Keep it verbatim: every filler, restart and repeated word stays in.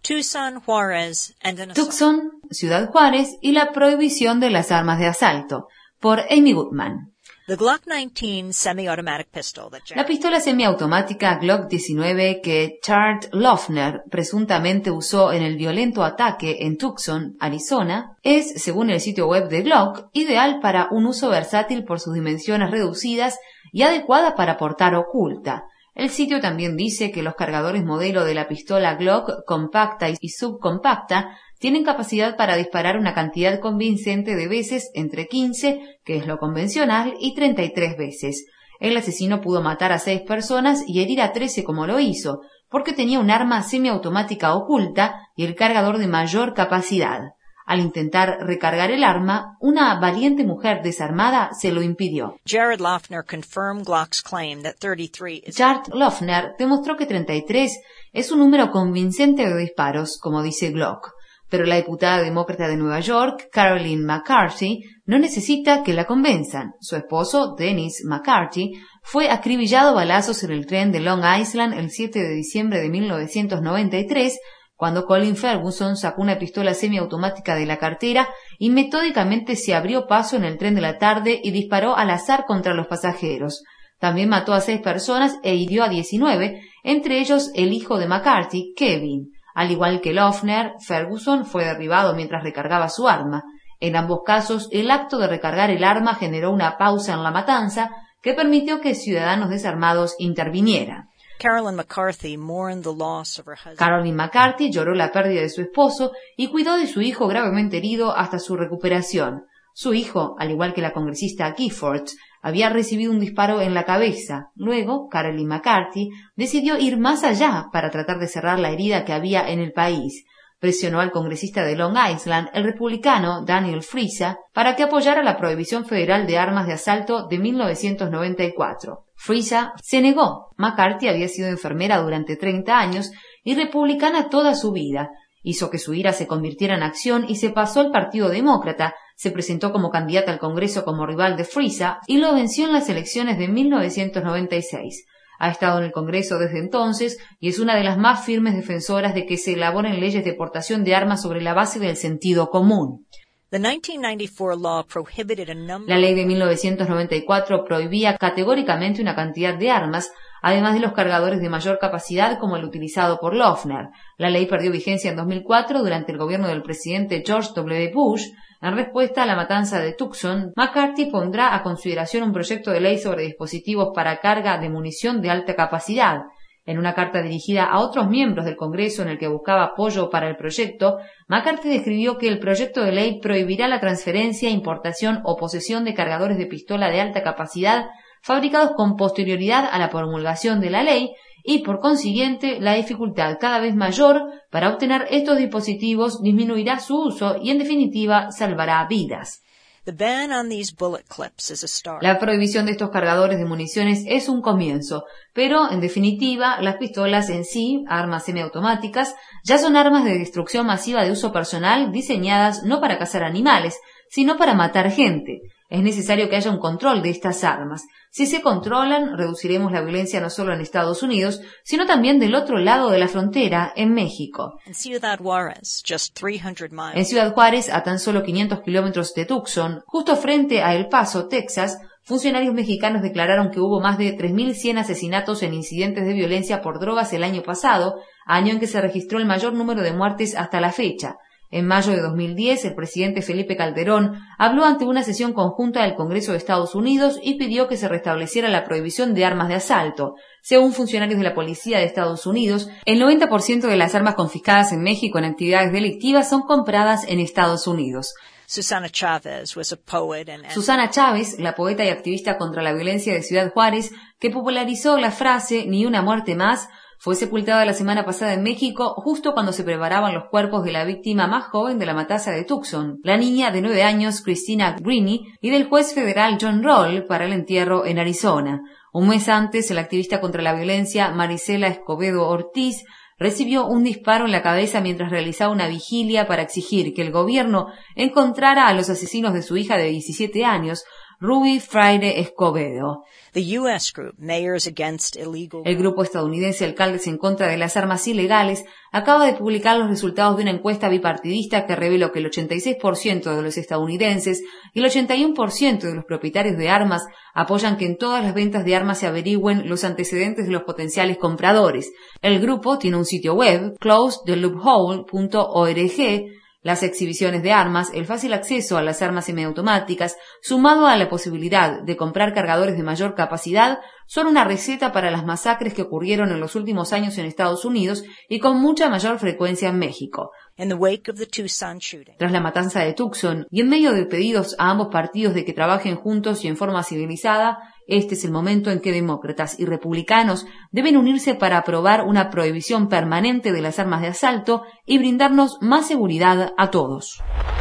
Tucson, Juárez, and an assault. Tucson, Ciudad Juárez y la prohibición de las armas de asalto, por Amy Goodman. The Glock nineteen semi-automatic pistol that Jared La pistola semiautomática Glock diecinueve que Chad Loeffner presuntamente usó en el violento ataque en Tucson, Arizona, es, según el sitio web de Glock, ideal para un uso versátil por sus dimensiones reducidas y adecuada para portar oculta. El sitio también dice que los cargadores modelo de la pistola Glock compacta y subcompacta tienen capacidad para disparar una cantidad convincente de veces entre quince, que es lo convencional, y treinta y tres veces. El asesino pudo matar a seis personas y herir a trece como lo hizo, porque tenía un arma semiautomática oculta y el cargador de mayor capacidad. Al intentar recargar el arma, una valiente mujer desarmada se lo impidió. Jared Loeffner confirmed Glock's claim that thirty-three is Jared Loeffner demostró que treinta y tres es un número convincente de disparos, como dice Glock. Pero la diputada demócrata de Nueva York, Caroline McCarthy, no necesita que la convenzan. Su esposo, Dennis McCarthy, fue acribillado a balazos en el tren de Long Island el siete de diciembre de mil novecientos noventa y tres, cuando Colin Ferguson sacó una pistola semiautomática de la cartera y metódicamente se abrió paso en el tren de la tarde y disparó al azar contra los pasajeros. También mató a seis personas e hirió a diecinueve, entre ellos el hijo de McCarthy, Kevin. Al igual que Loeffner, Ferguson fue derribado mientras recargaba su arma. En ambos casos, el acto de recargar el arma generó una pausa en la matanza que permitió que ciudadanos desarmados intervinieran. Carolyn McCarthy mourned the loss of her husband. Caroline McCarthy lloró la pérdida de su esposo y cuidó de su hijo gravemente herido hasta su recuperación. Su hijo, al igual que la congresista Gifford, había recibido un disparo en la cabeza. Luego, Caroline McCarthy decidió ir más allá para tratar de cerrar la herida que había en el país. Presionó al congresista de Long Island, el republicano Daniel Friesa, para que apoyara la prohibición federal de armas de asalto de mil novecientos noventa y cuatro. Friesa se negó. McCarthy había sido enfermera durante treinta años y republicana toda su vida. Hizo que su ira se convirtiera en acción y se pasó al Partido Demócrata, se presentó como candidata al Congreso como rival de Friesa y lo venció en las elecciones de mil novecientos noventa y seis. Ha estado en el Congreso desde entonces y es una de las más firmes defensoras de que se elaboren leyes de portación de armas sobre la base del sentido común. The nineteen ninety-four law prohibited a number La ley de mil novecientos noventa y cuatro prohibía categóricamente una cantidad de armas, además de los cargadores de mayor capacidad como el utilizado por Loeffner. La ley perdió vigencia en dos mil cuatro durante el gobierno del presidente George W. Bush. En respuesta a la matanza de Tucson, McCarthy pondrá a consideración un proyecto de ley sobre dispositivos para carga de munición de alta capacidad. En una carta dirigida a otros miembros del Congreso en el que buscaba apoyo para el proyecto, McCarthy describió que el proyecto de ley prohibirá la transferencia, importación o posesión de cargadores de pistola de alta capacidad fabricados con posterioridad a la promulgación de la ley y, por consiguiente, la dificultad cada vez mayor para obtener estos dispositivos disminuirá su uso y, en definitiva, salvará vidas. The ban on these bullet clips is a start. La prohibición de estos cargadores de municiones es un comienzo, pero, en definitiva, las pistolas en sí, armas semiautomáticas, ya son armas de destrucción masiva de uso personal diseñadas no para cazar animales, sino para matar gente. Es necesario que haya un control de estas armas. Si se controlan, reduciremos la violencia no solo en Estados Unidos, sino también del otro lado de la frontera, en México. In Ciudad Juárez, just three hundred miles. En Ciudad Juárez, a tan solo quinientos kilómetros de Tucson, justo frente a El Paso, Texas, funcionarios mexicanos declararon que hubo más de tres mil cien asesinatos en incidentes de violencia por drogas el año pasado, año en que se registró el mayor número de muertes hasta la fecha. En mayo de dos mil diez, el presidente Felipe Calderón habló ante una sesión conjunta del Congreso de Estados Unidos y pidió que se restableciera la prohibición de armas de asalto. Según funcionarios de la Policía de Estados Unidos, el noventa por ciento de las armas confiscadas en México en actividades delictivas son compradas en Estados Unidos. Susana Chavez was a poet and Susana Chávez, la poeta y activista contra la violencia de Ciudad Juárez, que popularizó la frase «ni una muerte más», fue sepultada la semana pasada en México, justo cuando se preparaban los cuerpos de la víctima más joven de la matanza de Tucson, la niña de nueve años Christina Greene, y del juez federal John Roll para el entierro en Arizona. Un mes antes, la activista contra la violencia Marisela Escobedo Ortiz recibió un disparo en la cabeza mientras realizaba una vigilia para exigir que el gobierno encontrara a los asesinos de su hija de diecisiete años, Ruby Freire Escobedo. The U S group, Mayors Against Illegal... El grupo estadounidense Alcaldes en contra de las armas ilegales acaba de publicar los resultados de una encuesta bipartidista que reveló que el ochenta y seis por ciento de los estadounidenses y el ochenta y uno por ciento de los propietarios de armas apoyan que en todas las ventas de armas se averigüen los antecedentes de los potenciales compradores. El grupo tiene un sitio web, close the loophole punto org. Las exhibiciones de armas, el fácil acceso a las armas semiautomáticas, sumado a la posibilidad de comprar cargadores de mayor capacidad, son una receta para las masacres que ocurrieron en los últimos años en Estados Unidos y con mucha mayor frecuencia en México. In the wake of the Tucson shooting. Tras la matanza de Tucson y en medio de pedidos a ambos partidos de que trabajen juntos y en forma civilizada, este es el momento en que demócratas y republicanos deben unirse para aprobar una prohibición permanente de las armas de asalto y brindarnos más seguridad a todos.